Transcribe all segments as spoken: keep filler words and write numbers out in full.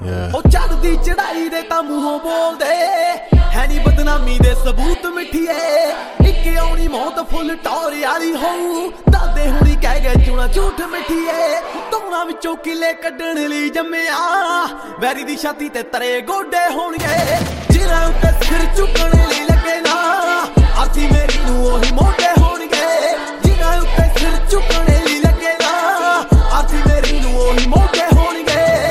ਉਹ ਚੜਦੀ ਚੜਾਈ ਦੇ ਤਾਂ ਮੂੰਹੋਂ ਬੋਲਦੇ ਹੈ ਨੀ ਬਦਨਾਮੀ ਦੇ ਸਬੂਤ ਮਿੱਠੀਏ ਇੱਕ ਆਉਣੀ ਮੌਤ ਫੁੱਲ ਟੌਰ ਵਾਲੀ ਹੋਊ ਦਾਦੇ ਹੁਣੀ ਕਹਿ ਗਏ ਚੂਣਾ ਝੂਠ ਮਿੱਠੀਏ ਧੌਣਾ ਵਿੱਚੋਂ ਕਿਲੇ ਕੱਢਣ ਲਈ ਜੰਮਿਆ ਵੈਰੀ ਦੀ ਛਾਤੀ ਤੇ ਤਰੇ ਗੋਡੇ ਹੋਣਗੇ ਜਿਨ੍ਹਾਂ ਉੱਤੇ ਸਿਰ ਝੁਕਣ ਲਈ ਲੱਗੇ ਨਾ ਅਰਥੀ ਮੇਰੀ ਨੂੰ ਉਹੀ ਮੋਢੇ ਹੋਣਗੇ ਜਿਨ੍ਹਾਂ ਉੱਤੇ ਸਿਰ ਝੁਕਣ ਲਈ ਲੱਗੇ ਨਾ ਅਰਥੀ ਮੇਰੀ ਨੂੰ ਉਹੀ ਮੋਢੇ ਹੋਣਗੇ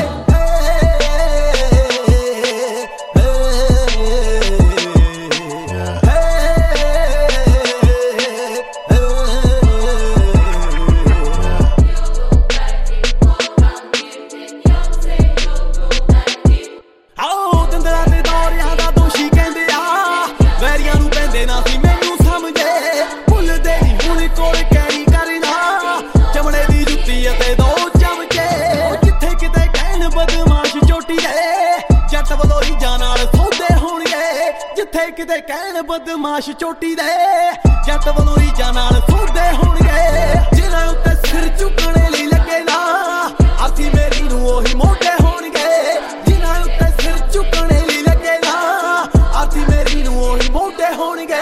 ਜਿੱਥੇ ਕਿਤੇ ਕਹਿਣ ਬਦਮਾਸ਼ ਚੋਟੀ ਦੇ ਜੱਟ ਵੱਲੋਂ ਰੀਝਾਂ ਨਾਲ ਸੌਦੇ ਹੋਣਗੇ ਜਿਨ੍ਹਾਂ ਉੱਤੇ ਸਿਰ ਝੁਕਣ ਲਈ ਲੱਗੇ ਨਾ ਅਰਥੀ ਮੇਰੀ ਨੂੰ ਉਹੀ ਮੋਢੇ ਹੋਣਗੇ ਜਿਨ੍ਹਾਂ ਉੱਤੇ ਸਿਰ ਝੁਕਣ ਲਈ ਲੱਗੇ ਨਾ ਅਰਥੀ ਮੇਰੀ ਨੂੰ ਉਹੀ ਮੋਢੇ ਹੋਣਗੇ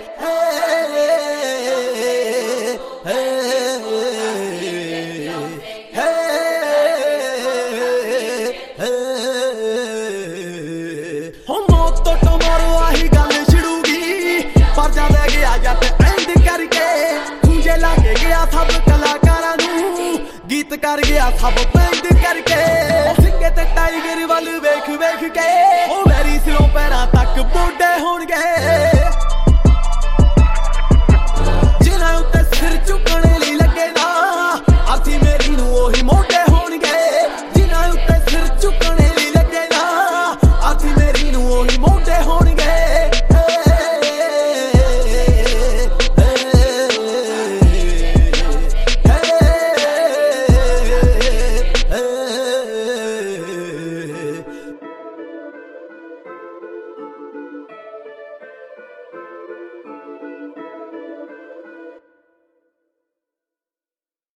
ਸਭ ਕਲਾਕਾਰਾਂ ਨੂੰ ਗੀਤ ਕਰ ਗਿਆ ਸਭ ਪਿੰਡ ਕਰਕੇ ਸਿੰਘੇ ਤੇ ਟਾਈਗਰ ਵੱਲ ਵੇਖ ਵੇਖ ਕੇ ਉਹ ਵੈਰੀ ਸਿਰੋਂ ਪੈਰਾਂ ਤੱਕ ਬੋਡੇ